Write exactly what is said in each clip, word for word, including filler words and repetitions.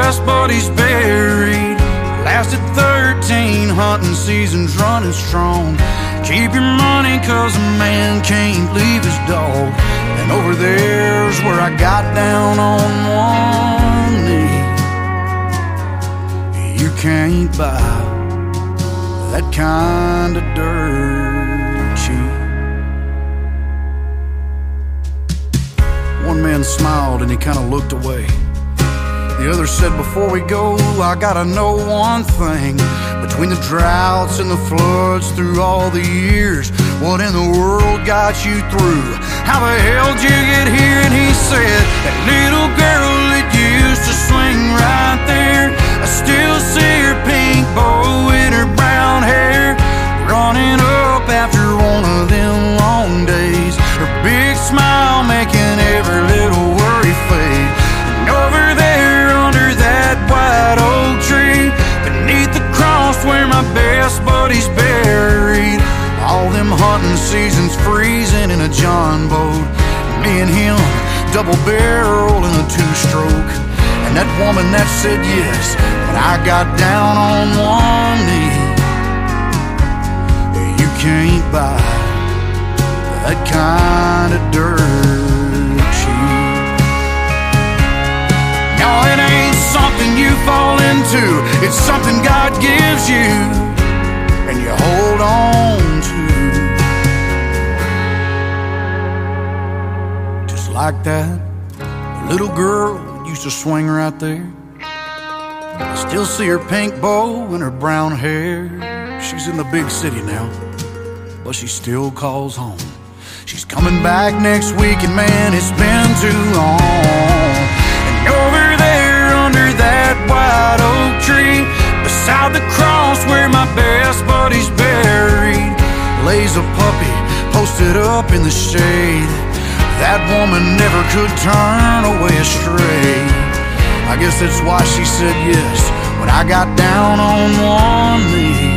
best buddy's buried. Lasted thirteen hunting seasons running strong. Keep your money cause a man can't leave his dog. And over there's where I got down on one knee. You can't buy that kind of dirt cheap. One man smiled and he kind of looked away. The other said, before we go, I gotta know one thing. Between the droughts and the floods through all the years, what in the world got you through? How the hell did you get here? And he said, that little girl that used to swing right there, I still see her pink bow in her brown hair, running up after one of them long days. Her big smile making every little worry fade. And over there under that white oak tree, beneath the cross where my best buddy's buried, all them hunting seasons freezing in a John boat, me and him double barrel in a two-stroke. And that woman that said yes, but I got down on one knee. You can't buy that kind of dirt cheap. No, it ain't something you fall into, it's something God gives you and you hold on to. Just like that little girl used to swing right there. I still see her pink bow and her brown hair. She's in the big city now, but she still calls home. She's coming back next week, and man, it's been too long. And over there under that white oak tree, beside the cross where my best buddy's buried, lays a puppy posted up in the shade. That woman never could turn away astray. I guess that's why she said yes when I got down on one knee.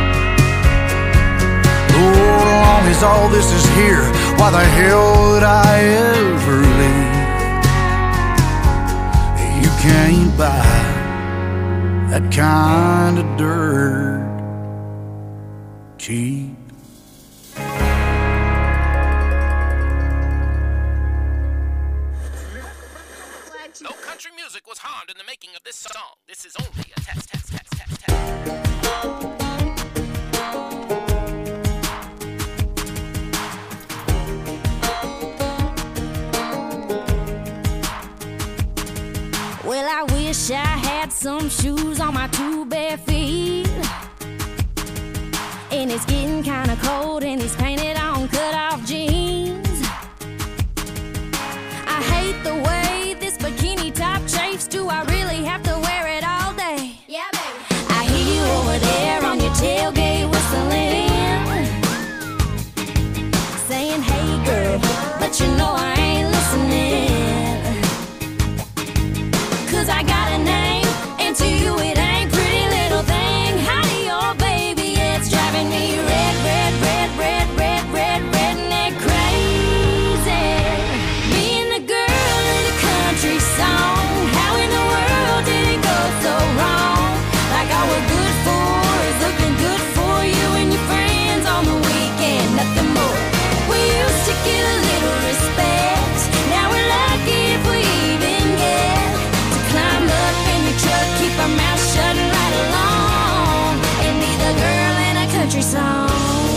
Lord, as long as all this is here, why the hell would I ever leave? You can't buy that kind of dirt cheap. No country music was harmed in the making of this song. This is only a test, test, test, test, test. Well, I wish I had some shoes on my two bare feet. And it's getting kinda cold in these painted on cut-off jeans. I hate the way this bikini top chafes. Do I really have to wear it all day? Yeah, baby. I hear you over there on your tailgate whistling, saying, hey girl, but you know I ain't listening. Cause I got a name, and to you it ain't pretty little thing. Howdy, oh baby, yeah, it's driving me red, red, red, red, red, red, redneck crazy. Being the girl in a country song, how in the world did it go so wrong? Like all we're good for is looking good for you and your friends on the weekend, nothing more. We used to get a little respect, now we're lucky if we even get to climb up in your truck, keep our mouth shut and ride along, and be the girl in a country song.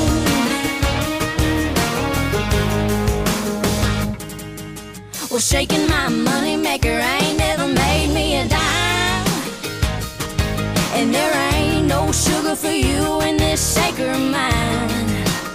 Well, shaking my money maker ain't never made me a dime, and there ain't no sugar for you in this shaker of mine.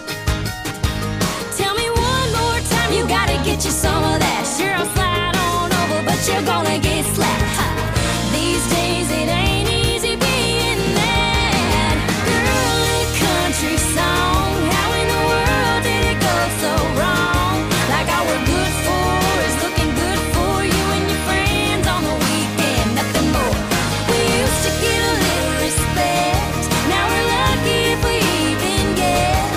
Tell me one more time, you gotta get you some of that. Sure, I'll slide on over, but you're gonna get slapped. Ha. These days it ain't easy being that girl in a country song. How in the world did it go so wrong? Like all we're good for is looking good for you and your friends on the weekend, nothing more. We used to get a little respect, now we're lucky if we even get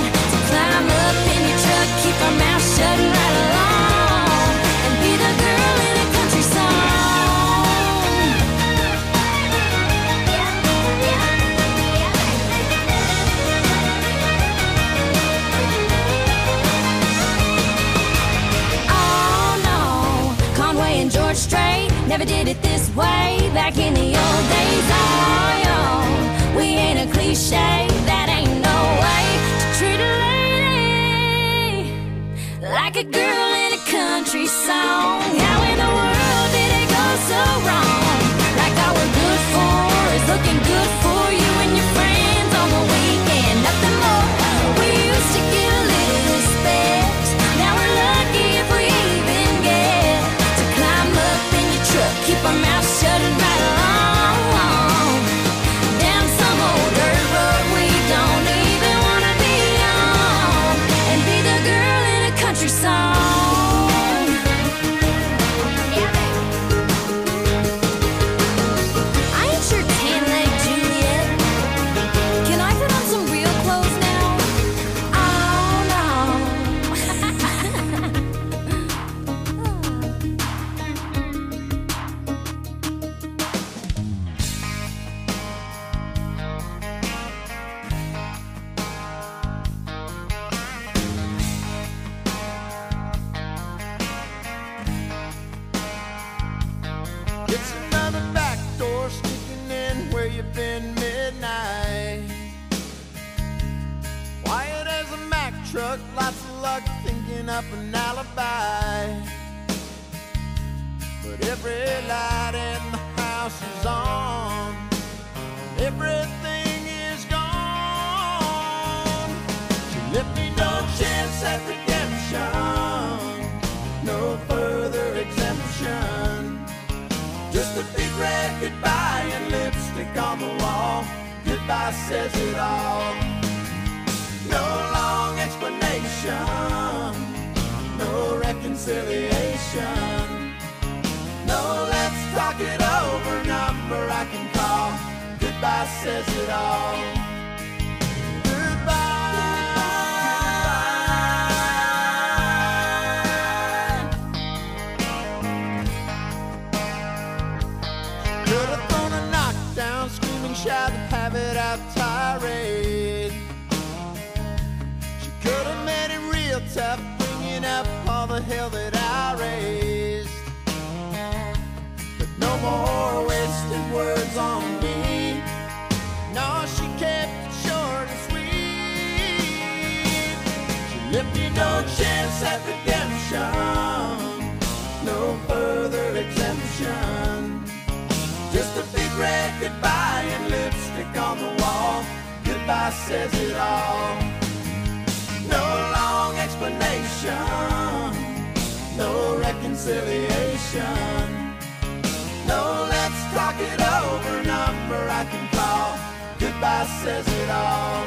never did it this way. Back in the old days, oh, yo, we ain't a cliche. That ain't no way to treat a lady like a girl in a country song. How in the world did it go so wrong? Like all we're good for is looking good for you and your friends on the weekend. Nothing more. We used to get a little respect. Now we're lucky if we even get to climb up in your truck, keep our mouths shut and ride along down some old dirt road we don't even wanna be on, and be the girl in a country song. I ain't sure tan leg Juliet. Can I put on some real clothes now? Oh no. It's another back door sneaking in where you've been midnight. Quiet as a Mack truck, lots of luck thinking up an alibi. But every light in the house is on, everything is gone. She left me no chance at redemption, no further exemption. Just a big red goodbye and lipstick on the wall. Goodbye says it all. No long explanation, no reconciliation. No, let's talk it over, number I can call. Goodbye says it all. Could've thrown a knockdown, screaming, shout, and have it out tirade. She could've made it real tough, bringing up all the hell that I raised. But no more wasted words on me. No, she kept it short and sweet. She left me no chance at redemption, no further exemption. Just a big red goodbye and lipstick on the wall. Goodbye says it all. No long explanation, no reconciliation. No, let's talk it over, number I can call. Goodbye says it all.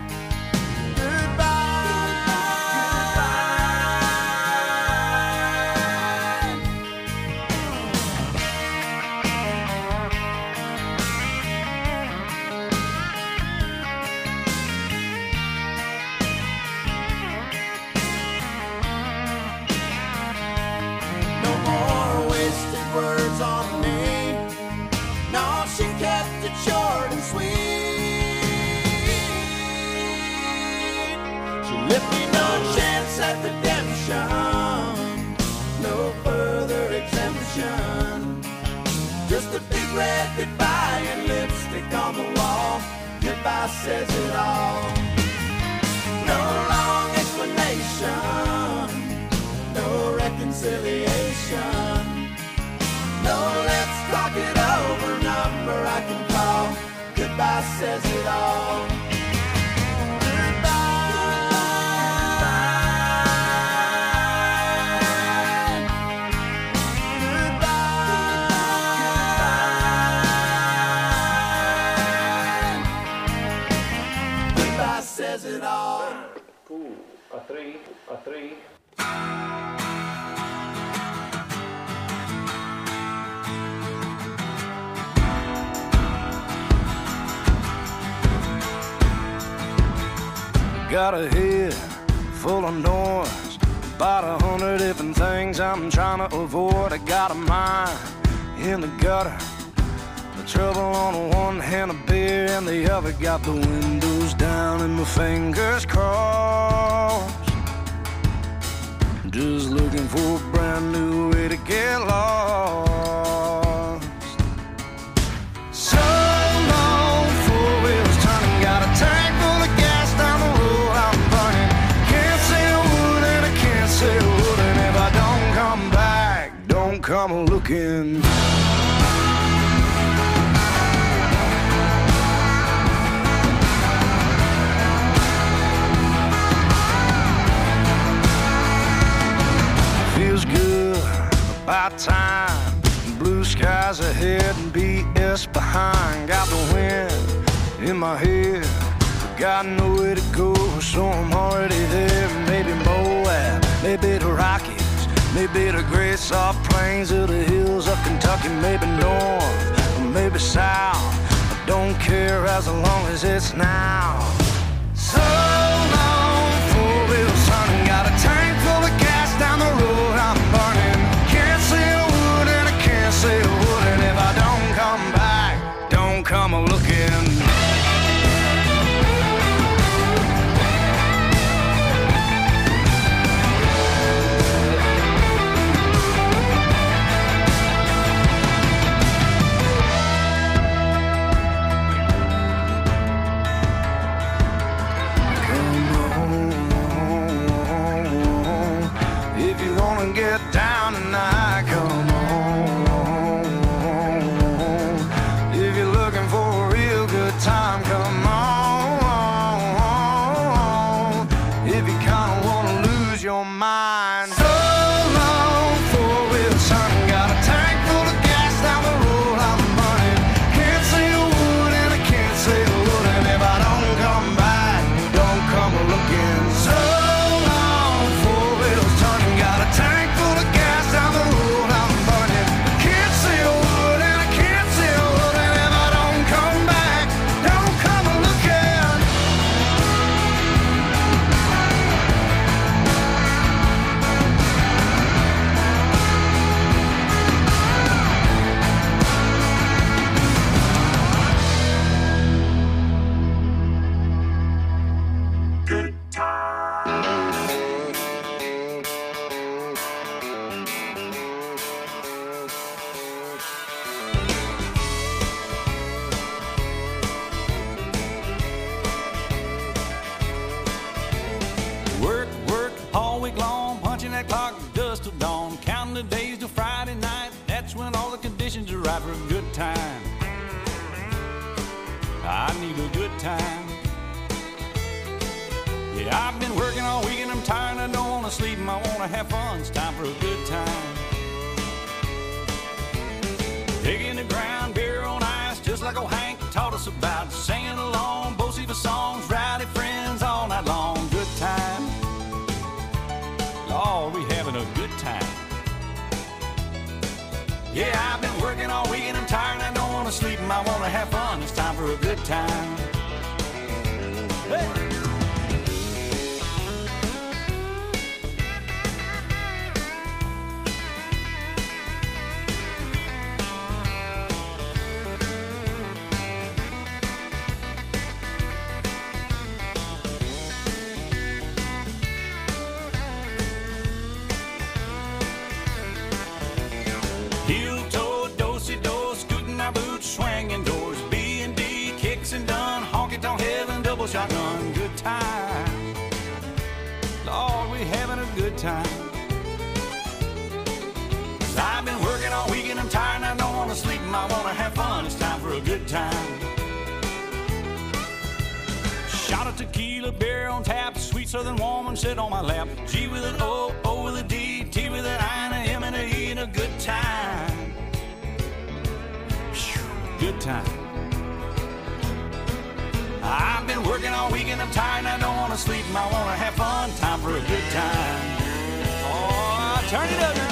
Words on me. No, she kept it short and sweet. She left me no chance at redemption, no further exemption. Just a big red goodbye and lipstick on the wall. Goodbye says it all. No long explanation, no reconciliation. No, let's talk it over, number I can call. Goodbye says it all. Goodbye says it all. Two, a three, a three. Got a head full of noise, about a hundred different things I'm trying to avoid. I got a mind in the gutter, the trouble on one hand, a beer in the other. Got the windows down and my fingers crossed, just looking for a brand new way to get lost. come a-looking. Feels good, about time. Blue skies ahead and B S behind. Got the wind in my head, but got nowhere to go, so I'm already there. Maybe Moab, maybe the Rockies, maybe the great soft plains of the hills of Kentucky. Maybe north, or maybe south, I don't care as long as it's now. So long, four-wheel son, got a tank full of gas down the road I'm burning. Can't see a wood and I can't see a wood, and if I don't come back, don't come a-looking. Get down tonight, come on. If you're looking for a real good time, come on. If you kinda wanna lose your mind, so long, four-wheel son, got a tank full of gas down the road I'm running. Can't see a wood and I can't see a wood, and if I don't come back, don't come a-looking. So long, four-wheel son, got a tank down the road I'm burning. Can't see a wood and I can't see a wood, and if I don't come back, don't come a-looking. Good Work, work, all week long, punching that clock dust till dawn, counting the days till Friday night. That's when all the conditions are right for a good time. I need a good time. Yeah, I've been working all week and I'm tired, I don't want to sleep and I want to have fun. It's time for a good time. Digging the ground, beer on ice, just like old Hank taught us about. Singing along, both the songs, rowdy friends all night long. Good time. Lord, we having a good time. Yeah, I've been working all week and I'm tired and I don't want to sleep and I want to have fun. It's time for a good time. Hey! Heel-toe, do-si-do, scooting our boots, swinging doors, B and D, kicks and done, honky-tonk heaven, double shotgun, good time. Lord, we having a good time. 'Cause I've been working all week and I'm tired and I don't want to sleep and I want to have fun. It's time for a good time. Shot of tequila, beer on tap, sweet southern woman sit on my lap. G with an O, O with a D, T with an I, and a M and a E, and a good time. Whew, good time. I've been working all week and I'm tired and I don't want to sleep and I want to have fun. Time for a good time. Oh, turn it up now.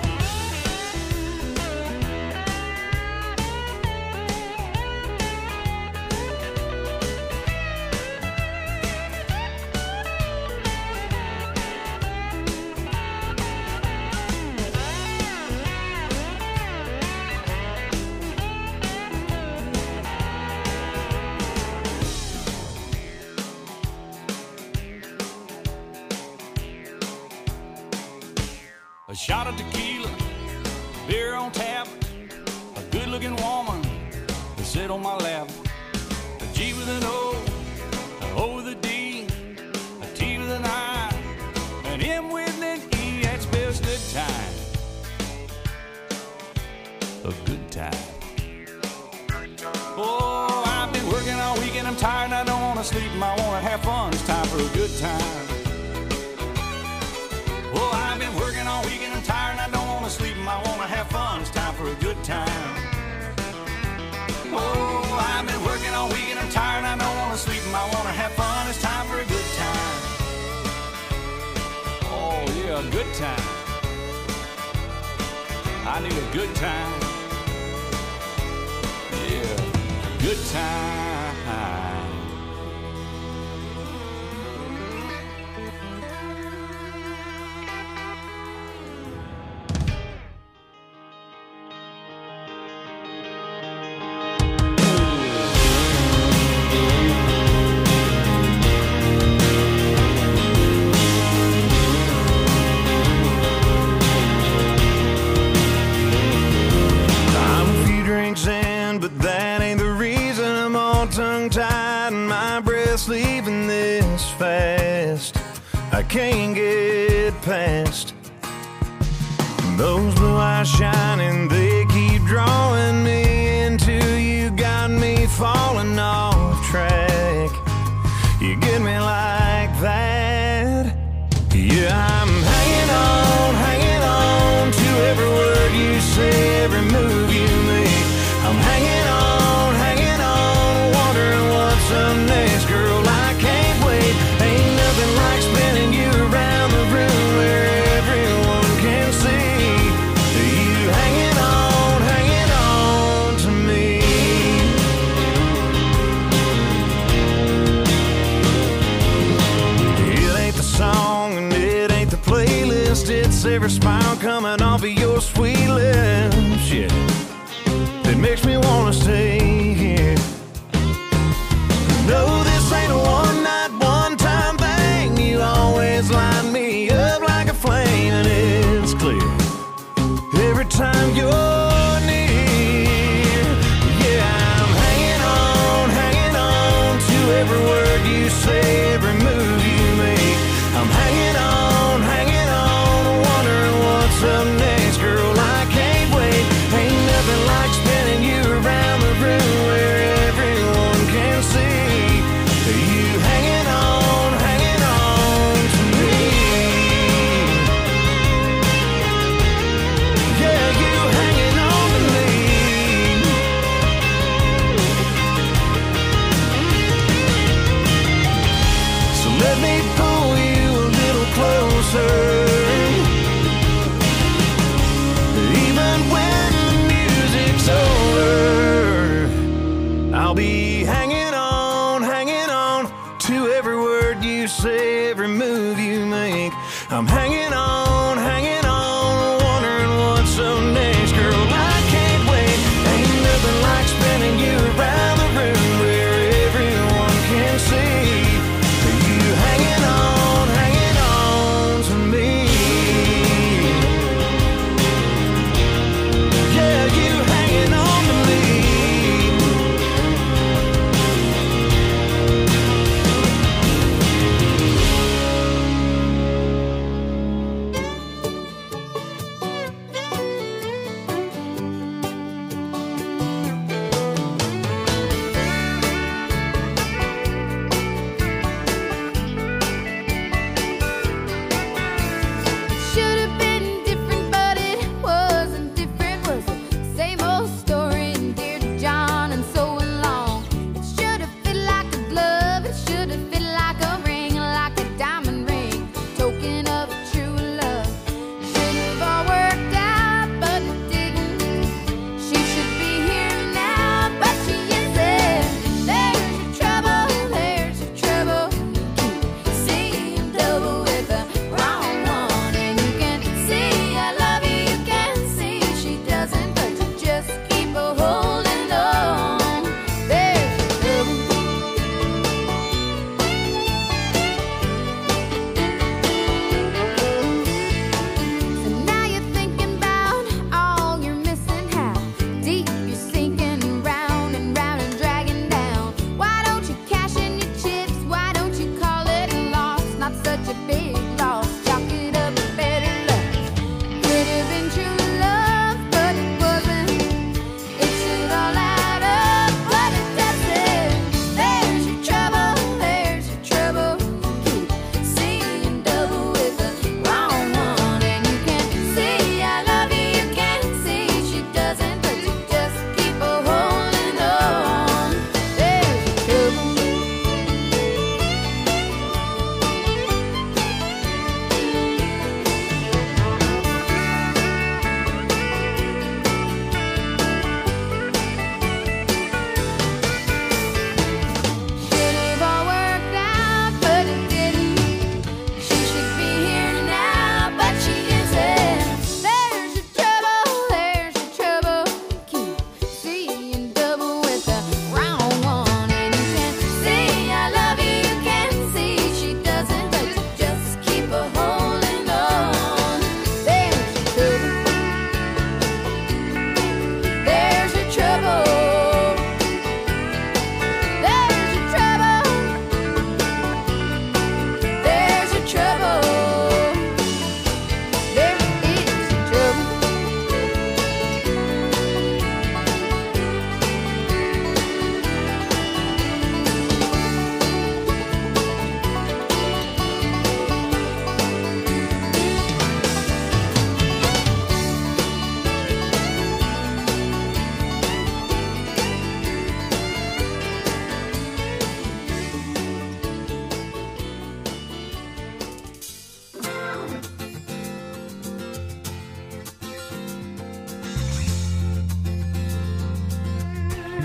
A shot of tequila, beer on tap, a good-looking woman to sit on my lap. A G with an O, an O with a D, a T with an I, an M with an E. That spells good time. a good time. Oh, I've been working all weekend, I'm tired and I don't want to sleep, I want to have fun, it's time for a good time. Oh, I've been working all weekend, I'm tired and I don't want to sleep, I want to have fun, it's time for a good time. Oh, I've been working all weekend, I'm tired and I don't want to sleep, I want to have fun, it's time for a good time. Oh, yeah, a good time. I need a good time. Yeah, good time. Leaving this fast, I can't get past those blue eyes shining, they keep drawing me into you, got me falling off track. You get me like that. Yeah, I'm hanging on, hanging on to every word you say, every move you make. I'm hanging on, hanging on, wondering what's up next, girl. I can't wait. Ain't nothing like spinning you around the room where everyone can see you hanging on, hanging on to me. It ain't the song and it ain't the playlist, it's every smile coming off of your sweet lips. Yeah, it makes me wanna stay here. No, this ain't a one night, one time thing. You always light me up like a flame, and it's clear every time you're near. Yeah, I'm hanging on, hanging on to every word you say, every move you make. I'm hanging on, hanging on, wondering what's up next, girl. I can't wait. Ain't nothing like spinning you around the room where everyone can see you hanging on, hanging on to me. Yeah, you hanging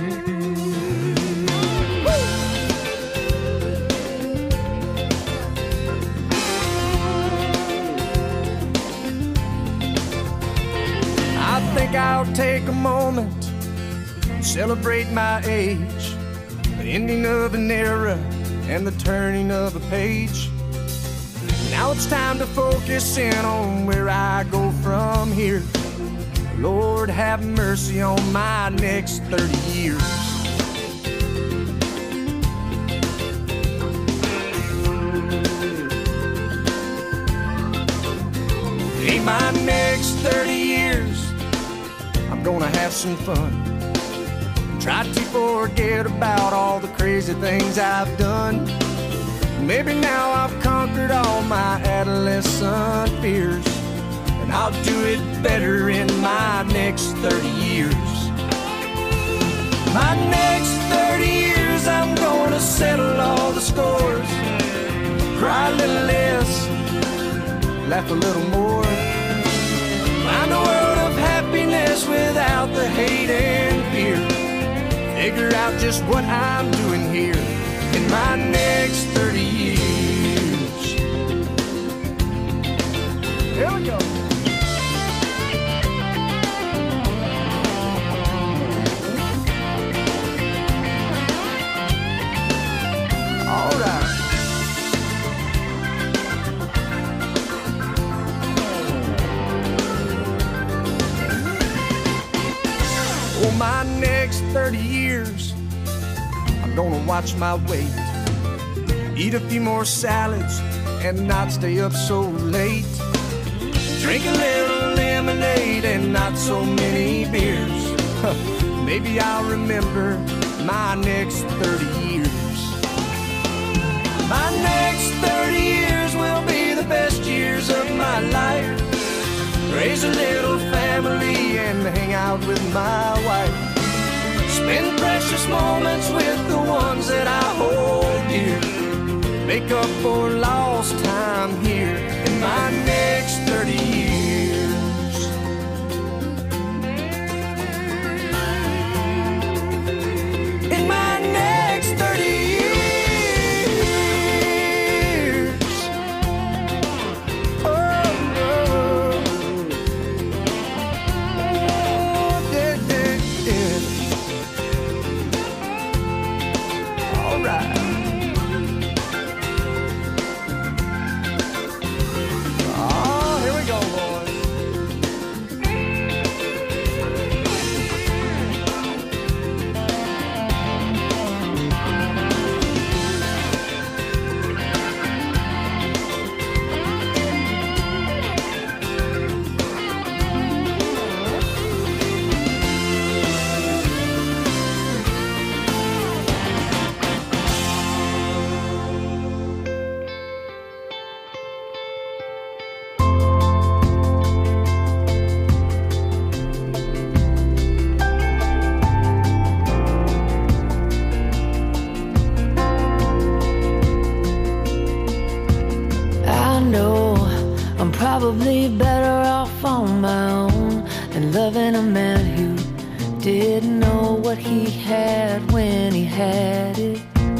I think I'll take a moment to celebrate my age, the ending of an era and the turning of a page. Now it's time to focus in on where I go from here. Lord, have mercy on my next thirty years. In my next thirty years, I'm gonna have some fun. Try to forget about all the crazy things I've done. Maybe now I've conquered all my adolescent fears, and I'll do it better in my next thirty years. My next thirty years, I'm gonna settle all the scores, cry a little less, laugh a little more, find a world of happiness without the hate and fear, figure out just what I'm doing here in my next thirty years. Here we go. All right. For my next thirty years, I'm gonna watch my weight, eat a few more salads, and not stay up so late. Drink a little lemonade and not so many beers. Maybe I'll remember my next thirty years. My next thirty years will be the best years of my life. Raise a little family and hang out with my wife. Spend precious moments with the ones that I hold dear. Make up for lost time here in my next thirty years. In my next thirty years. Oh, oh. Yeah, yeah, yeah. All right. Probably better off on my own than loving a man who didn't know what he had when he had it.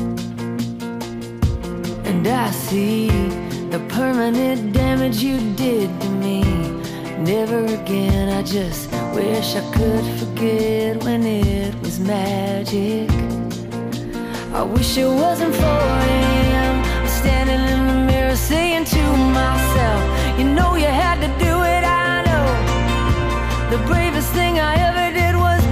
And I see the permanent damage you did to me. Never again, I just wish I could forget when it was magic. I wish it wasn't four a m I'm standing in the mirror saying to myself, you know you had to do it, I know. The bravest thing I ever did was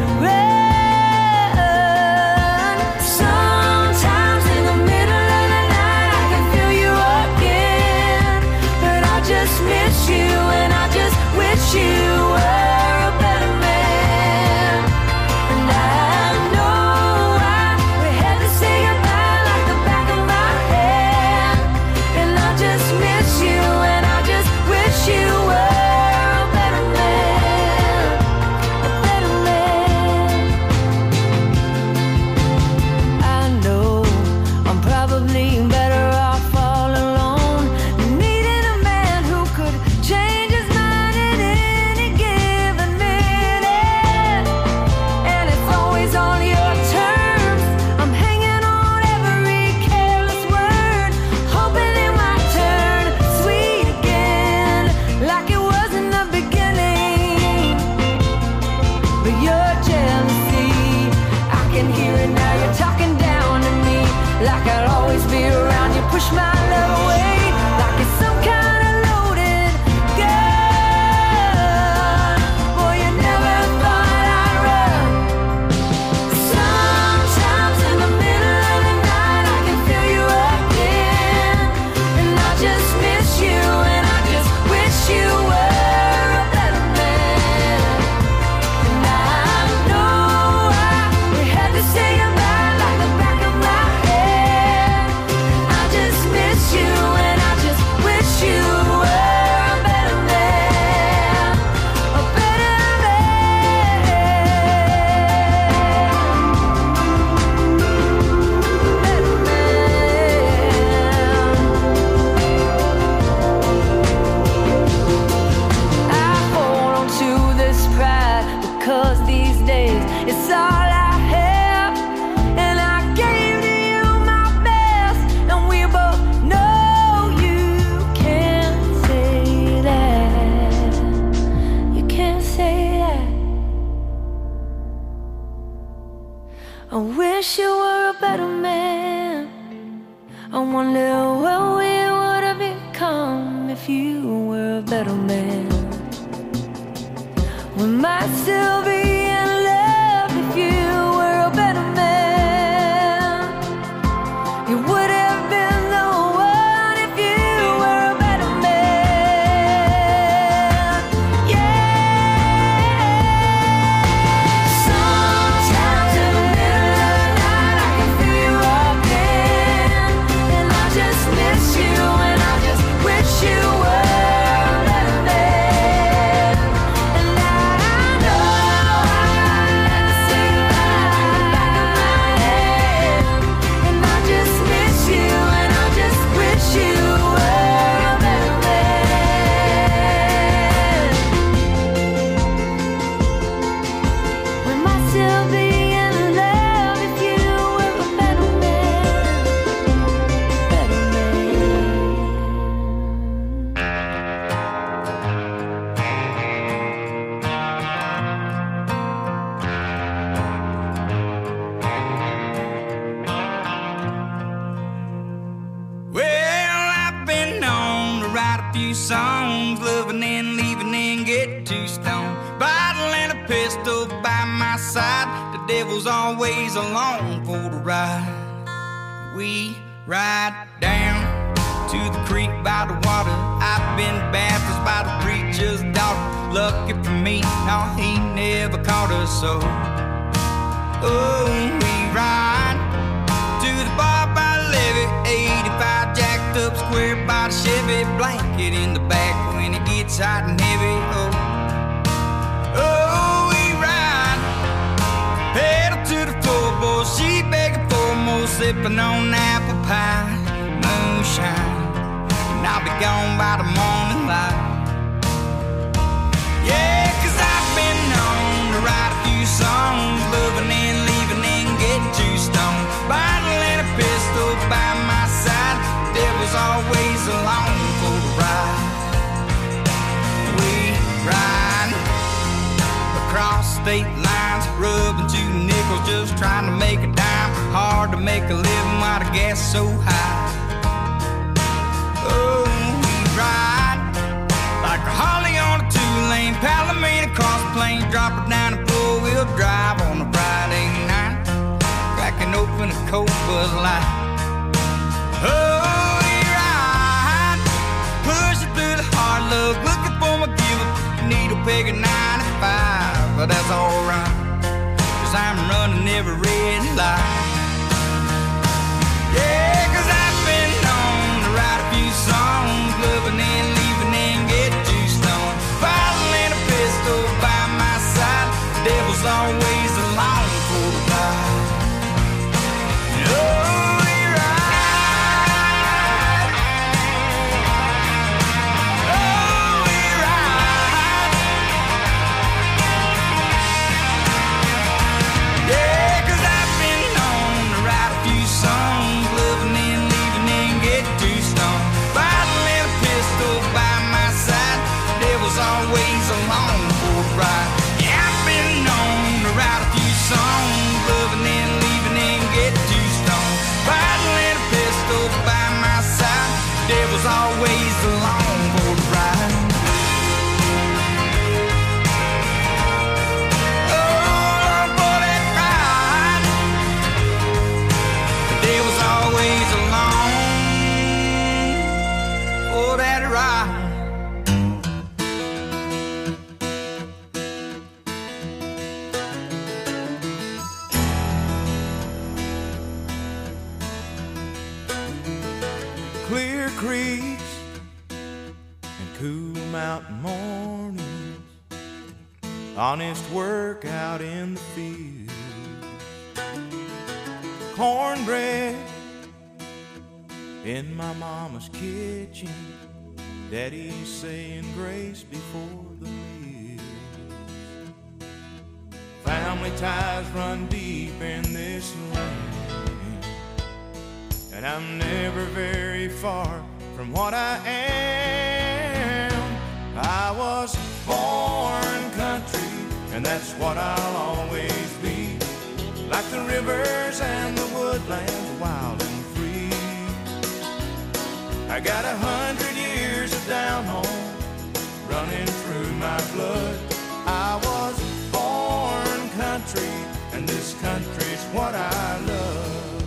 run. Sometimes in the middle of the night I can feel you again, but I just miss you and I just wish you were a better man. And I know I we had to say goodbye like the back of my hand, and I just miss you and I just wish you were wish you were a better man. I wonder what we would have become if you were a better man. We might still be in love if you were a better man. You would have been the one if you were a better man. Yeah. Sometimes in the middle of the night I can feel you again, and I just miss you, and I just wish you were a better man. And I know I had to say goodbye in the back of my head, and I just miss you, and I just wish you were a better man. We might still be in love if you were a better man. Better man. Well, I've been known to write a few songs, loving and leaving and get too stoned. Bottle and a pistol by my side, the devil's always along for the ride. We ride down to the creek by the water. I've been baptized by the preacher's daughter. Lucky for me, no, he never caught us, so oh, we ride to the bar by the levee, eighty-five jacked up square by the Chevy, blanket in the back when it gets hot and heavy. Oh, oh, we ride, pedal to the floorboard, she begging for more, sipping on apple pie, moonshine, and I'll be gone by the morning light. Yeah, 'cause I've been known to write a few songs, loving and leaving and get too stoned. Bottle and a pistol by my side, devil's always along for the ride. We ride across state lines, rubbing two nickels, just trying to make a dime. Hard to make a living while the gas is so high. Oh, we ride like a Harley on a two-lane Palomino cross plain, drop it down and four-wheel drive on a Friday night, cracking open a cold Bud Light. Oh, we ride, pushing through the hard luck, looking for my gift, needle peg at ninety-five, but that's alright, 'cause I'm running every red light. Yeah, 'cause I've been known to write a few songs, loving and leaving and get too stoned. Bottle and a pistol by my side, devil's always along for the ride. Oh, we ride. Oh, we ride. Yeah, 'cause I've been known to write a few songs, loving and leaving and get too stoned. Bottle and a pistol by my side, devil's always along for the ride. Yeah, I've been known to write a few songs, loving and leaving and get too stoned. Bottle and a pistol by my side, devil's always along for the ride. Oh, for that ride, the devil's always along for that ride. Clear creeks and cool mountain mornings, honest work out in the field, cornbread in my mama's kitchen, daddy saying grace before the meal. Family ties run deep in this land, and I'm never very far from what I am. I was born country, and that's what I'll always be. Like the rivers and I got a hundred years of down home running through my blood. I was born country, and this country's what I love.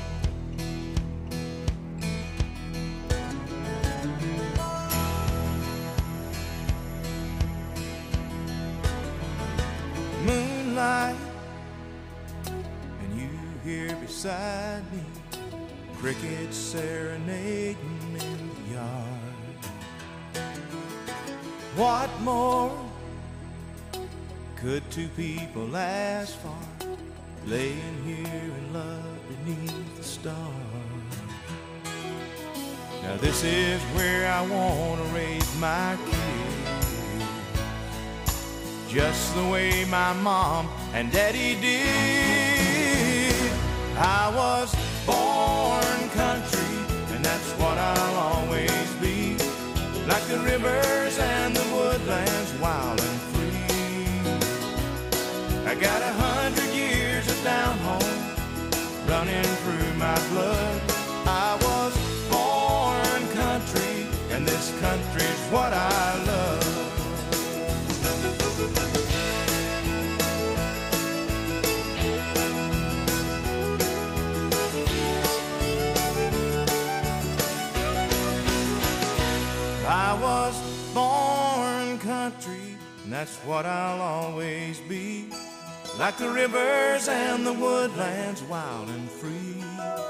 Moonlight, and you here beside me, crickets serenading in the yard. What more could two people ask for, laying here in love beneath the stars? Now this is where I want to raise my kids, just the way my mom and daddy did. I was born country, and that's what I'll always be, like the rivers and the woodlands, wild and free. I got a hundred years of down home running through my blood. I was born country, and this country's what I love. I was born country, and that's what I'll always be, like the rivers and the woodlands, wild and free.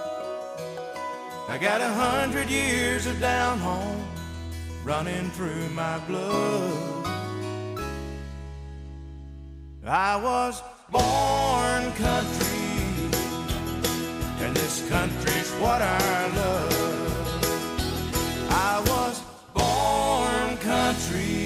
I got a hundred years of down home running through my blood. I was born country, and this country's what I love. I was born country.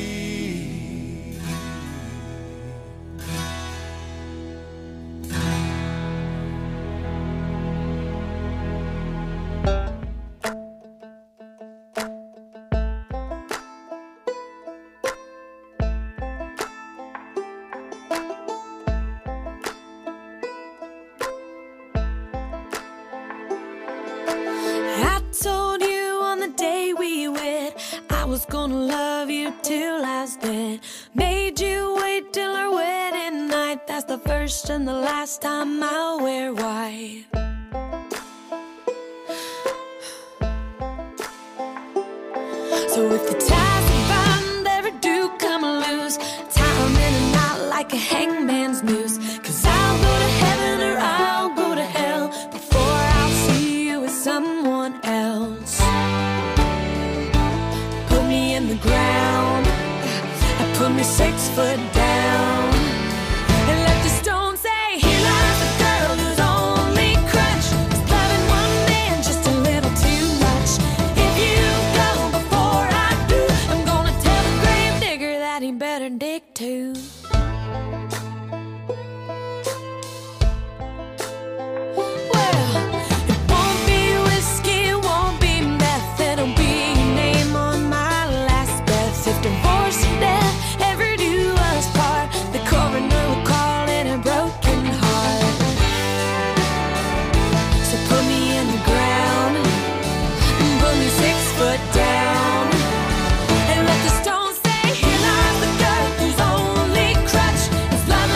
I told you on the day we wed I was gonna love you till I was dead. Made you wait till our wedding night. That's the first and the last time I'll wear white. So if the ties are bound ever do come loose, tie 'em in a knot like a hangman's noose. 'Cause I'll go to heaven or I'll go to hell before I'll see you with someone else. Put me in the ground, put me six foot down, and let the stone say, here lies a girl whose only crutch is loving one man just a little too much. If you go before I do, I'm gonna tell the grave digger that he better dig too. Well, it won't be whiskey, it won't be meth, it'll be your name on my last breath. If divorce or death ever do us part, the coroner will call it a broken heart. So put me in the ground, put me six foot down, and let the stone say, here lies the girl whose only crutch is loving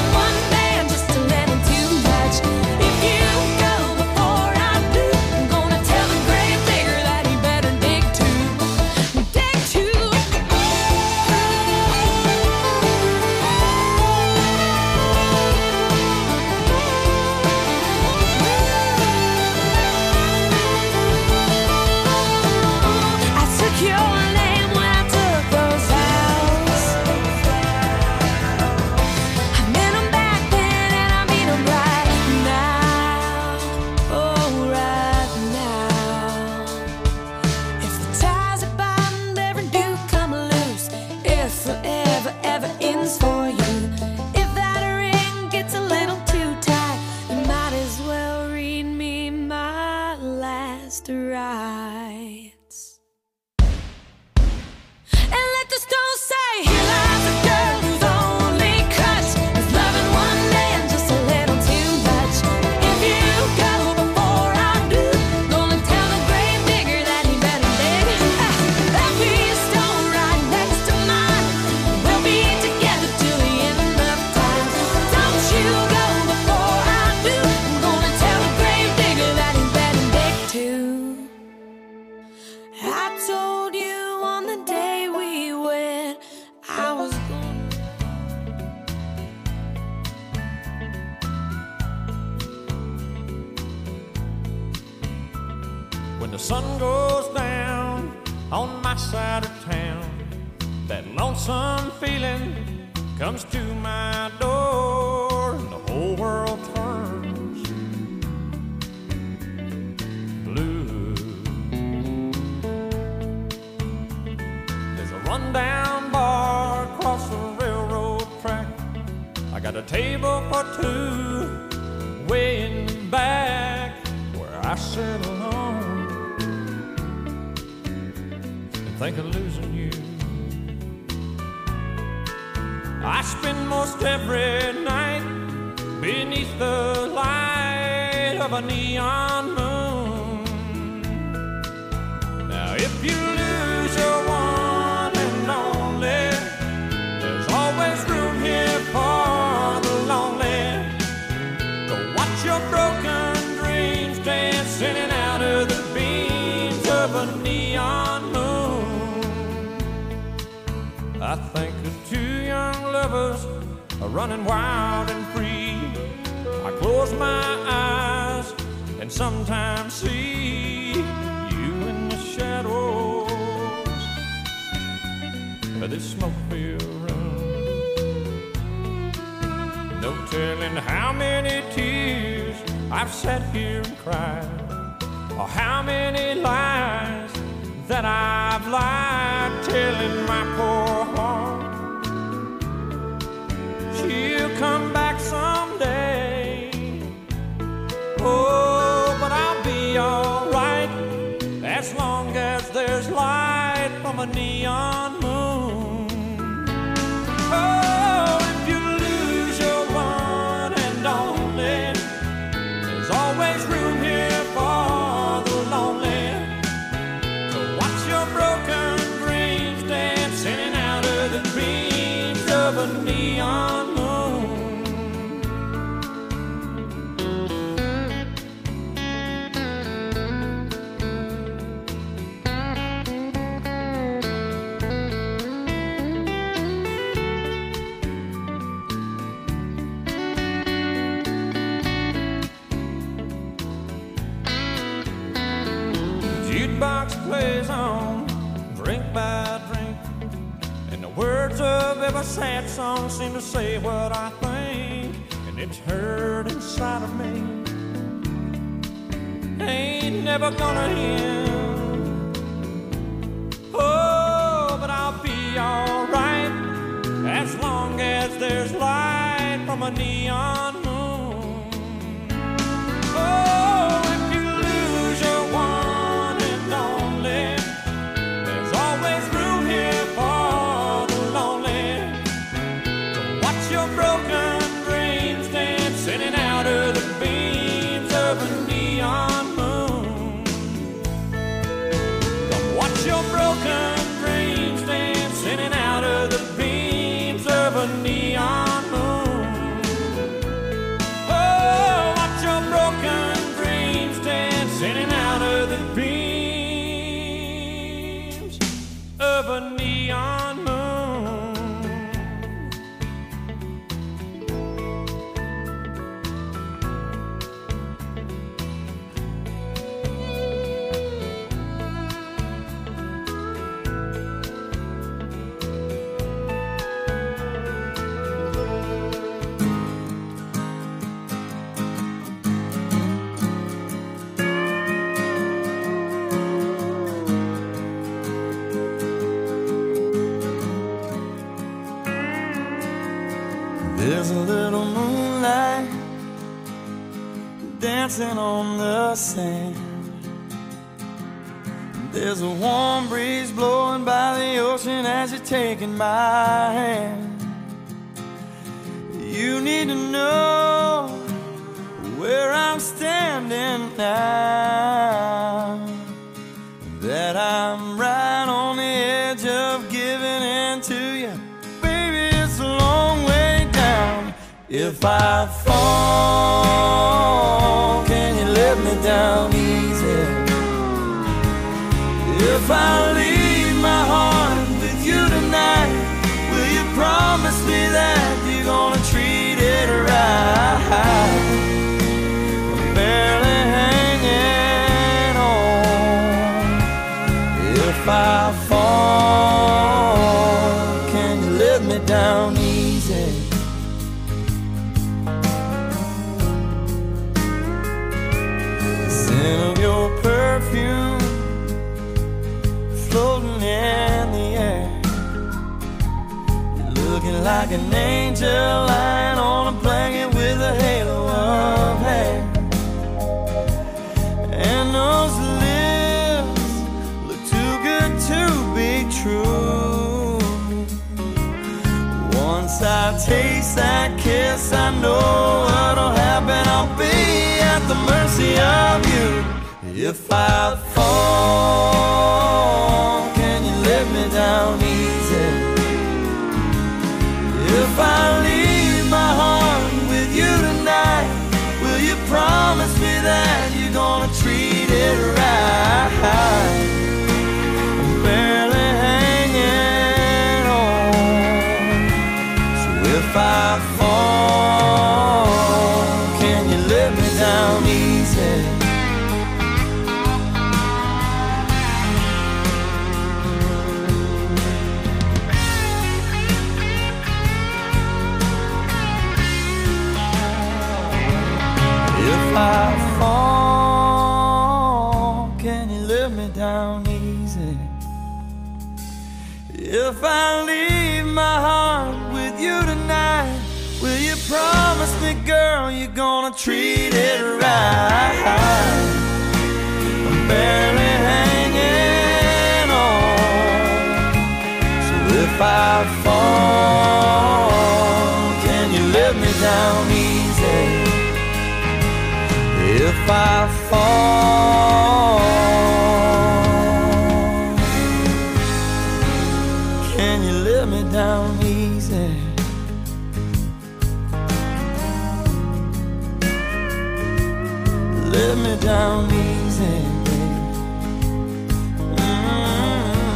When the sun goes down on my side of town, that lonesome feeling comes to my door, and the whole world turns blue. There's a rundown bar across the railroad track. I got a table for two way in the back where I sit alone and think of losing you. I spend most every night beneath the light of a neon moon. Now if you lose your one and only, there's always room here for the lonely to watch your broken dreams dance in and out of the beams of a neon moon. I think of two young lovers are running wild and free. I close my eyes and sometimes see you in the shadows of this smoke-filled room. No telling how many tears I've sat here and cried, or how many lies that I've lied, telling my poor heart she'll come back someday. Oh, but I'll be alright as long as there's light from a neon moon. Oh, if you lose your one and only, there's always room here for the lonely to watch your broken dreams dance in and out of the beams of a neon moon. Jukebox plays on, drink by drink, and the words of every sad song seem to say what I think, and it's hurt inside of me. Ain't never gonna end. Oh, but I'll be alright as long as there's light from a neon moon. Oh, if you lose your one and only, there's always room here for the lonely to watch your broken dreams dance in and out of the beams of a neon moon. Come watch your broken dreams dance in and out of the beams of a neon moon. Oh, watch your broken dreams dance in and out of the beams of a neon moon. There's a little moonlight dancing on the sand. There's a warm breeze blowing by the ocean as you're taking my hand. You need to know where I'm standing now, that I'm right on the edge of giving in to you. Baby, it's a long way down. If I fall, can you let me down easy? If I leave my heart with you tonight, will you promise me that you're gonna treat it right? I'm barely hanging on. down easy. The scent of your perfume floating in the air. You're looking like an angel lying on a blanket with a halo of hair. And those lips look too good to be true. Once I taste that kiss, I know what'll happen. I'll be at the mercy of you. If I fall, can you let me down easy? If I leave my heart with you tonight, will you promise me that you're gonna treat it right? I'm barely hanging on. So if I fall, can you let me down easy? If I fall, can you let me down easy? If I leave my heart with you tonight, will you promise me, girl, you're gonna treat it right? I'm barely hanging on. So if I fall, can you let me down easy? If I fall, can you let me down easy? Let me down easy, baby. Mm-hmm.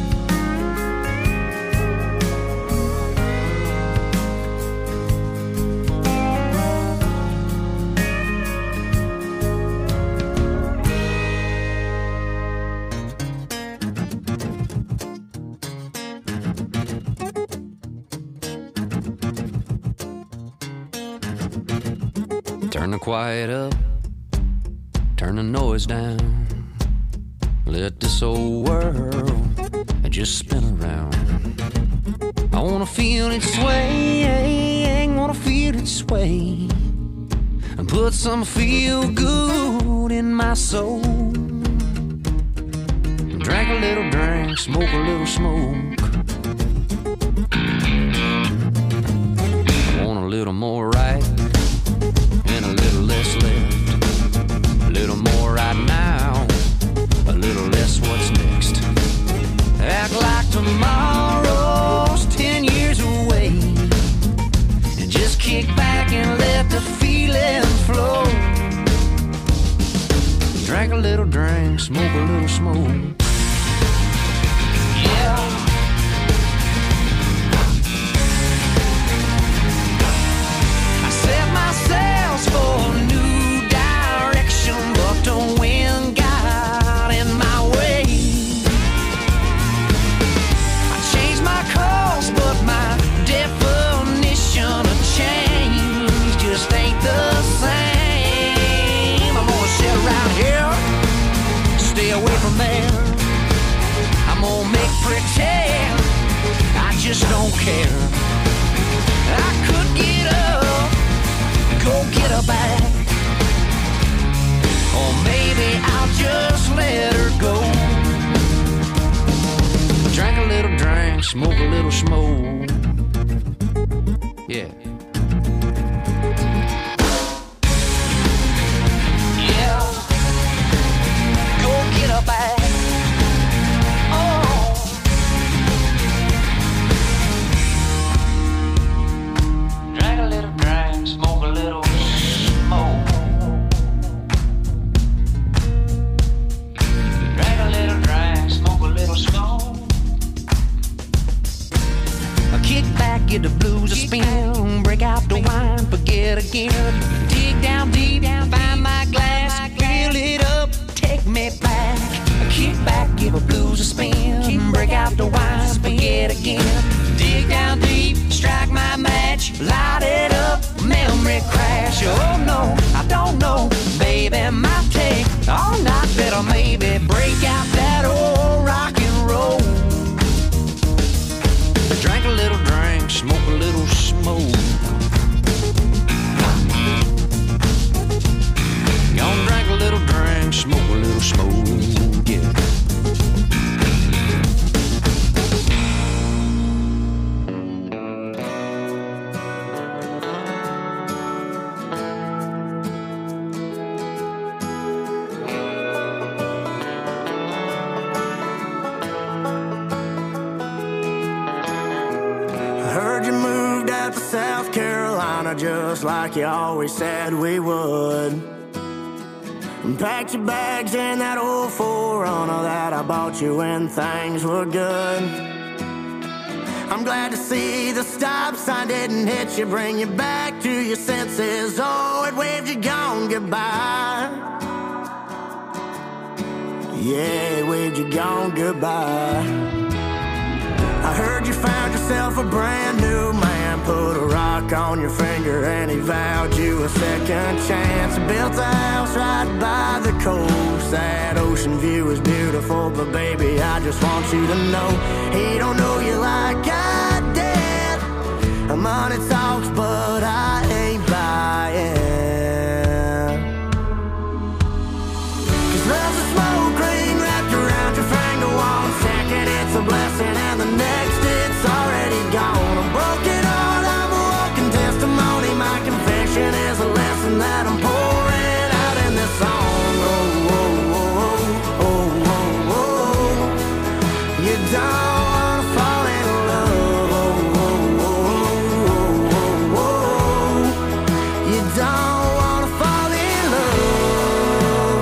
Turn the quiet up, turn the noise down. Let this old world just spin around. I wanna feel it sway, wanna feel it sway, and put some feel good in my soul. Drink a little drink, smoke a little smoke. I want a little more right and a little less left. A little more right now, a little less what's next. Act like tomorrow's ten years away, and just kick back and let the feeling flow. Drink a little drink, smoke a little smoke. Yeah. I set my sails for a new direction, but the wind got in my way. I changed my course, but my definition of change just ain't the same. I'm gonna sit around here, stay away from there. I'm gonna make pretend I just don't care. I could get up, go get her back, or maybe I'll just let her go. Drink a little drink, smoke a little smoke. Yeah. Yeah. Go get her back. Oh. Drink a little drink, smoke a little smoke. Drink a little drink, smoke a little smoke. I kick back, get the blues a spin, break out the wine, forget again. Dig down deep, find my glass, fill it up, take me back. Kick back, give a blues a spin. Break out the wine, forget again. Dig down deep, strike my match. Light it up, memory crash. Oh no, I don't know, baby, might take all night. Better maybe break out that old rock and roll. Drink a little drink, smoke a little smoke. Gonna drink a little drink, smoke a little smoke, yeah. I heard you moved out to South Carolina just like you always said we would. And packed your bags in that old four runner that I bought you when things were good. I'm glad to see the stop sign didn't hit you, bring you back to your senses. Oh, it waved you gone goodbye. Yeah, it waved you gone goodbye. I heard you found yourself a brand new man, put a rock on your finger and he vowed you a second chance. Built a house right by the coast. That ocean view is beautiful, but baby, I just want you to know he don't know you like I did. Money talks, but I ain't buying. 'Cause love's a smoke ring wrapped around your finger. One second it's a blessing and the next it's already gone. I'm broken heart, I'm a walking testimony. My confession is a lesson that I'm pouring out in this song. Oh, oh, oh, oh, oh, oh. You don't wanna fall in love. Oh, oh, oh, oh, oh, oh. You don't wanna fall in love.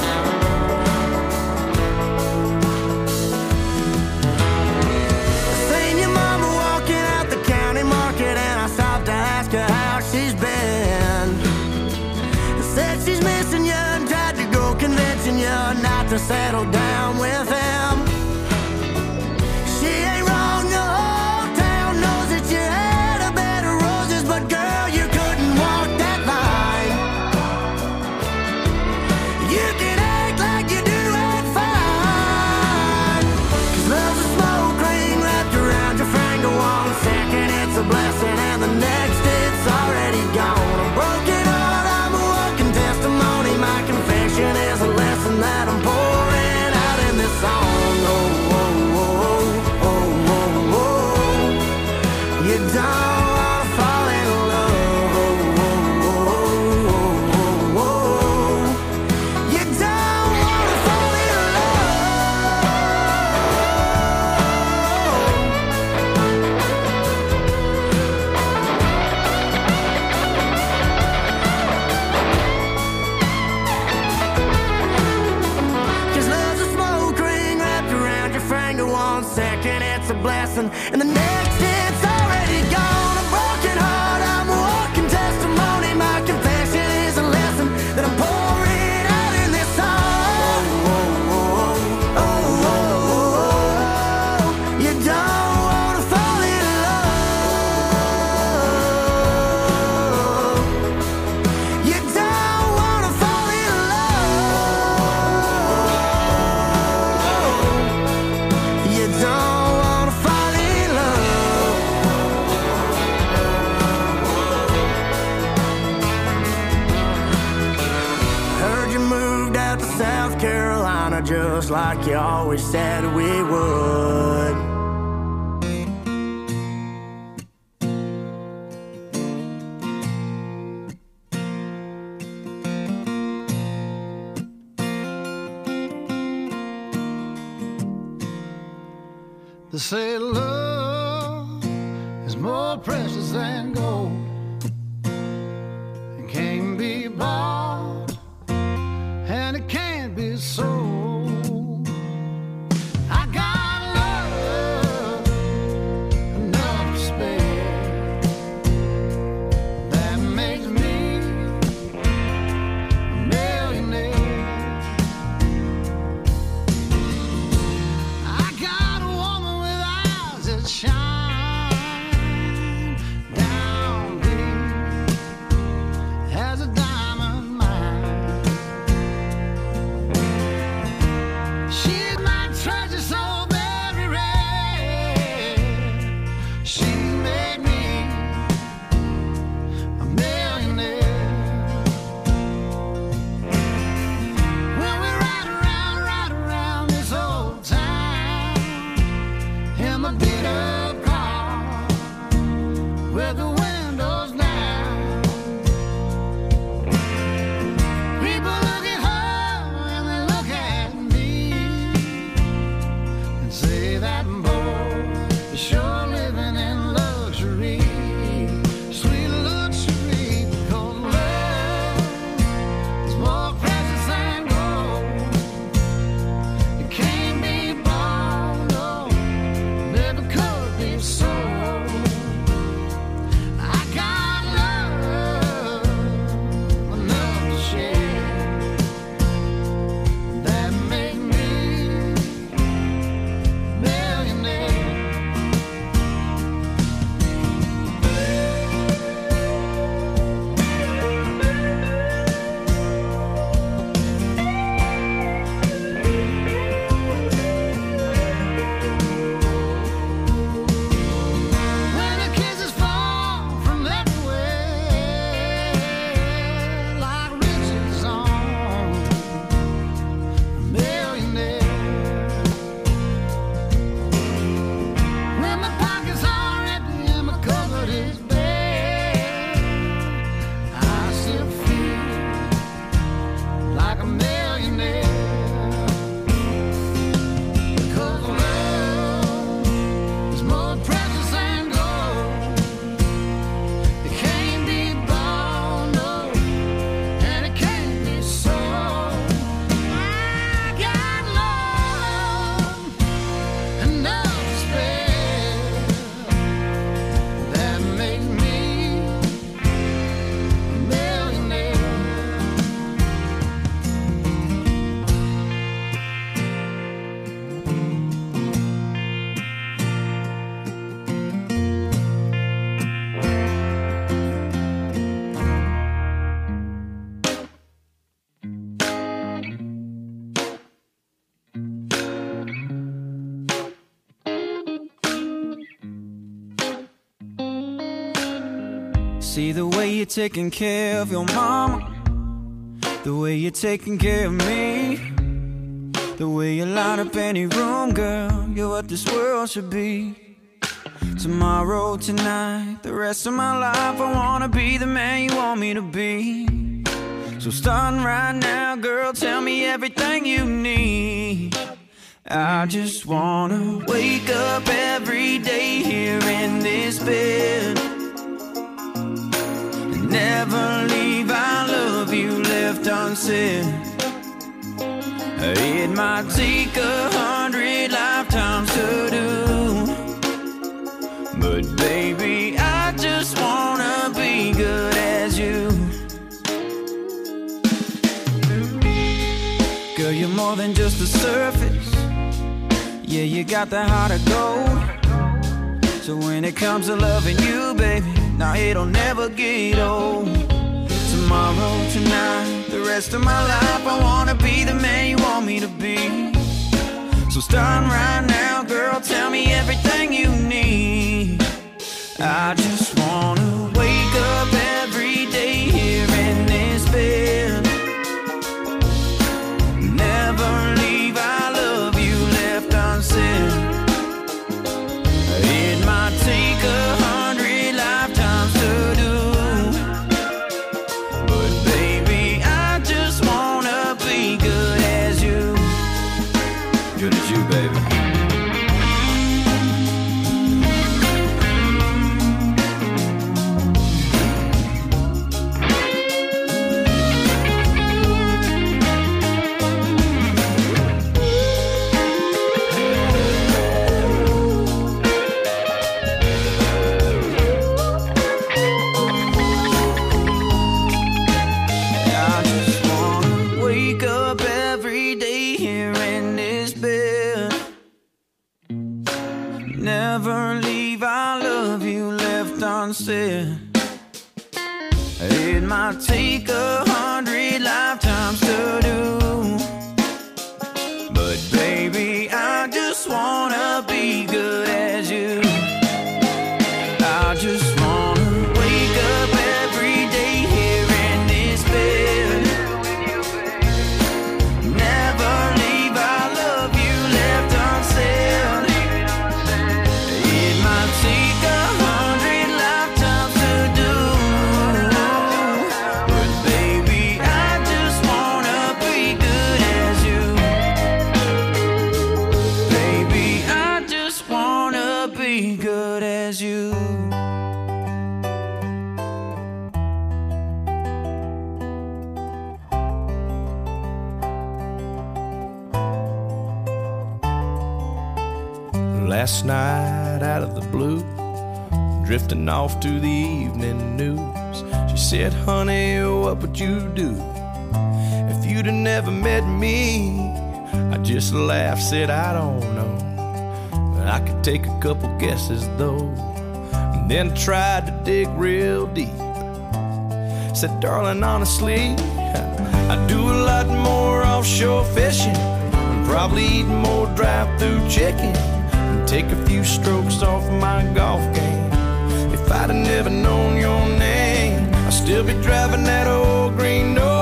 Seen your mama walking out the county market and I stopped to ask her how she's been. Said she's missing you and tried to go convincing you not to settle down with him. She ain't wrong, the whole town knows that you had a bed of roses, but girl, you couldn't walk that line. You can act like you do it fine. 'Cause love's a smoke ring wrapped around your finger. One second it's a blessing and the next it's already gone. I'm broken heart, I'm a walking testimony. My confession is a lesson that I'm pouring out in this song. Oh, oh, oh, oh, oh, oh. You don't wanna fall in love. Oh, oh, oh, oh, oh. You don't wanna fall in Cause love's a smoke ring wrapped around your finger. One second it's a blessing and the next it's already gone. A broken heart, I'm a walking testimony. My confession is a lesson that I'm pouring out in this song. Oh, oh, oh, oh, oh. You don't wanna fall in love. You don't wanna fall in love. You don't wanna fall in love. Heard you moved out to South Carolina just like you always said we would. They say love is more precious than gold. It can't be bought and it can't be sold. I got love enough to spare. That makes me a millionaire. See the way you're taking care of your mama, the way you're taking care of me, the way you light up any room, girl, you're what this world should be. Tomorrow, tonight, the rest of my life, I wanna be the man you want me to be. So starting right now, girl, tell me everything you need. I just wanna wake up every day here in this bed and never leave I love you left unsaid. It might take a hundred lifetimes to do, but baby, I just wanna be good as you. Girl, you're more than just the surface. Yeah, you got the heart of gold. So when it comes to loving you, baby, now it'll never get old. Tomorrow, tonight, the rest of my life, I wanna be the man you want me to be. So starting right now, girl, tell me everything you need. I just wanna wake up every day here in this bed, never leave I love you left unsaid. It might take a hundred lifetimes to do, but baby, I just wanna be good as you. Good as you, baby. Never leave I love you left unsaid. It might take a hundred lifetimes to do, but baby, I just wanna be good as you. I just wanna wake up every day here in this bed, never leave I love you left unsaid. Take a hundred lifetimes to do, but baby, I just wanna be good as you. Baby, I just wanna be good as you. Last night out of the blue, drifting off to the evening news, she said, honey, what would you do if you'd have never met me? I just laughed, said, I don't know, but I could take a couple guesses though, and then tried to dig real deep. Said, darling, honestly, I do a lot more offshore fishing, and probably eat more drive-through chicken, take a few strokes off my golf game. If I'd have never known your name, I'd still be driving that